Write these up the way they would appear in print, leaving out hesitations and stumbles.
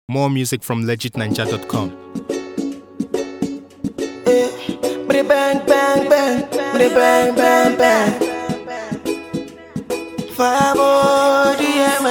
More music from legitninja.com. Bang bang bang, bang bang bang. Fire body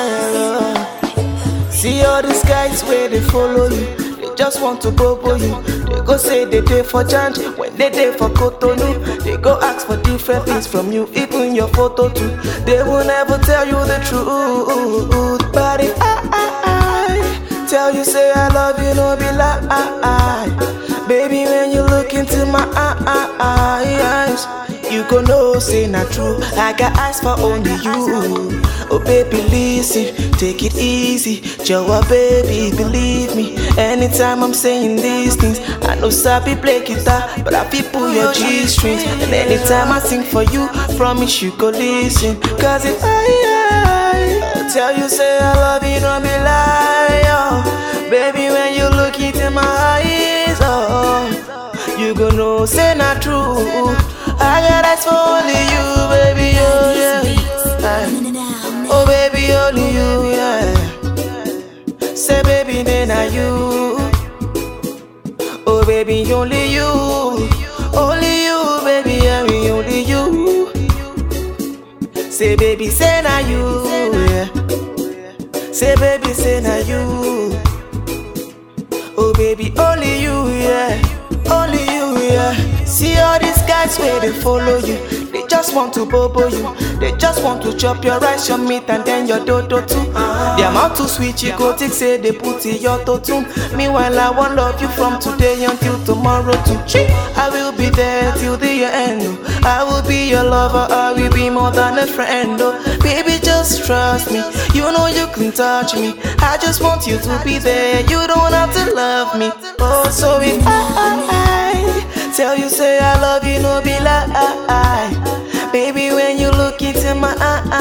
ML. See all these guys where they follow you. They just want to bobo you. They go say they day for Janj when they day for Cotonou. They go ask for different things from you, even your photo too. They will never tell you the truth. But if I tell you say I love you, no be lie. Baby, when you look into my eyes, you gon' know say not true. I got eyes for only you. Oh baby, listen, take it easy. Joa baby, believe me. Anytime I'm saying these things, I know Sabi play guitar, but I feel pull your G-strings. And anytime I sing for you, promise you go listen. Cause if I tell you say I love you, don't be lie, oh. Baby, when you look into my eyes, oh, you gon' know say not true. I got eyes for only you, baby, oh yeah. Oh baby, only you, yeah. Say baby, then are you. Oh baby, only you. Only you, baby, only you. Say baby, say na you, yeah. Say baby, say na you. Oh baby, only you, yeah. Only you, yeah. See all these guys where they follow you. They just want to bobo you. They just want to chop your rice, your meat, and then your dodo too. The amount too sweet you go take, say they put in your tune. Meanwhile, I won't love you from today until tomorrow too. I will be there till the end. Oh. I will be your lover, I will be more than a friend. Oh. Baby, just trust me. You know you can touch me. I just want you to be there. You don't have to love me. Oh, so if I tell you say I love you, no be lie. Baby, when you look into my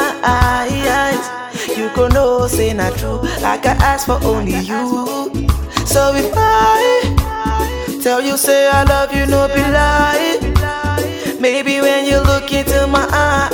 eyes, you gon' know say not true. I got eyes for only you. So if I tell you say I love you, no be lie. Baby, when you look into my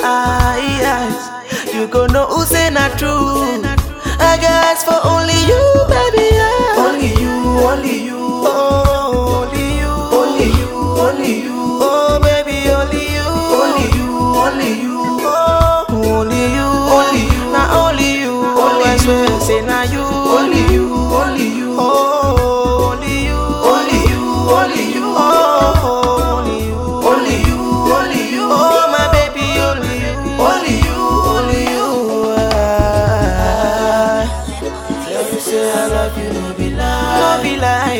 eyes, you gon' know who say not true. I got eyes for only you, baby, yeah. Only you, only you. Oh, only you, only you, only you. Oh, baby, only you, only you, only you. Oh, only you, only you. Not only you, only you. Say now you, only you, only you. Oh, only you, only you, only you. Oh, only you, only you, only you. Oh, my baby, only you, only you, only you. Tell you say I love you, no be lie, no be lie.